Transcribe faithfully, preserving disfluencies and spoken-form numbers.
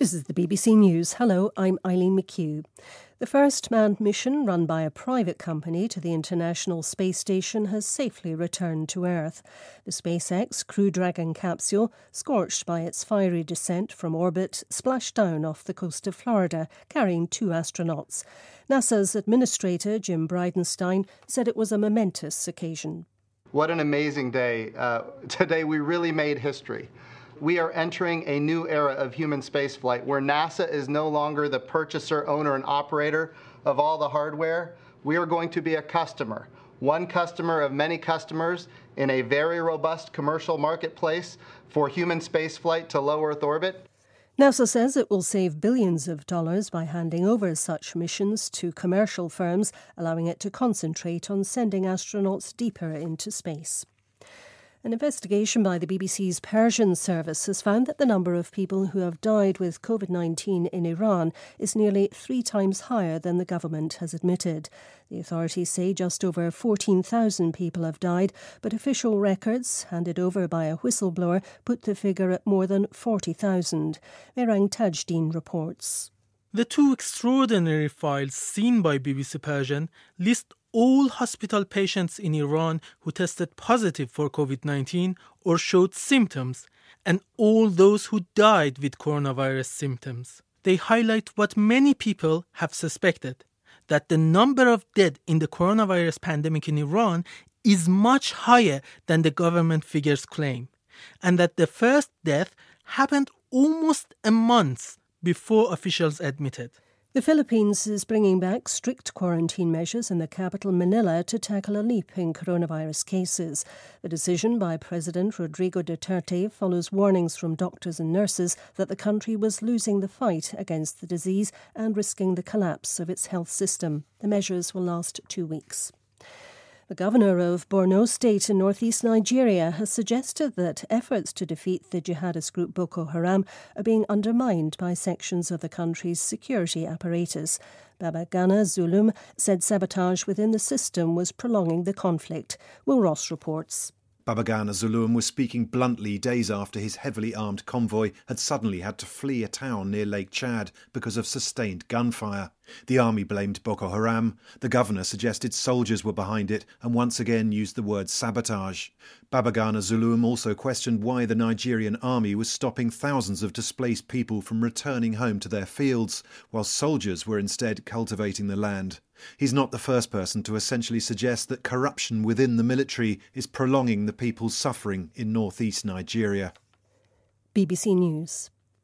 This is the B B C News. Hello, I'm Eileen McHugh. The first manned mission run by a private company to the International Space Station has safely returned to Earth. The SpaceX Crew Dragon capsule, scorched by its fiery descent from orbit, splashed down off the coast of Florida, carrying two astronauts. NASA's administrator, Jim Bridenstine, said it was a momentous occasion. What an amazing day. Uh, today we really made history. We are entering a new era of human spaceflight where NASA is no longer the purchaser, owner, and operator of all the hardware. We are going to be a customer, one customer of many customers in a very robust commercial marketplace for human spaceflight to low Earth orbit. NASA says it will save billions of dollars by handing over such missions to commercial firms, allowing it to concentrate on sending astronauts deeper into space. An investigation by the B B C's Persian service has found that the number of people who have died with covid nineteen in Iran is nearly three times higher than the government has admitted. The authorities say just over fourteen thousand people have died, but official records, handed over by a whistleblower, put the figure at more than forty thousand. Mehrang Tajdeen reports. The two extraordinary files seen by B B C Persian list all hospital patients in Iran who tested positive for covid nineteen or showed symptoms, and all those who died with coronavirus symptoms. They highlight what many people have suspected, that the number of dead in the coronavirus pandemic in Iran is much higher than the government figures claim, and that the first death happened almost a month before officials admitted. The Philippines is bringing back strict quarantine measures in the capital Manila to tackle a leap in coronavirus cases. The decision by President Rodrigo Duterte follows warnings from doctors and nurses that the country was losing the fight against the disease and risking the collapse of its health system. The measures will last two weeks. The governor of Borno State in northeast Nigeria has suggested that efforts to defeat the jihadist group Boko Haram are being undermined by sections of the country's security apparatus. Babagana Zulum said sabotage within the system was prolonging the conflict. Will Ross reports. Babagana Zulum was speaking bluntly days after his heavily armed convoy had suddenly had to flee a town near Lake Chad because of sustained gunfire. The army blamed Boko Haram. The governor suggested soldiers were behind it and once again used the word sabotage. Babagana Zulum also questioned why the Nigerian army was stopping thousands of displaced people from returning home to their fields, while soldiers were instead cultivating the land. He's not the first person to essentially suggest that corruption within the military is prolonging the people's suffering in northeast Nigeria. B B C News.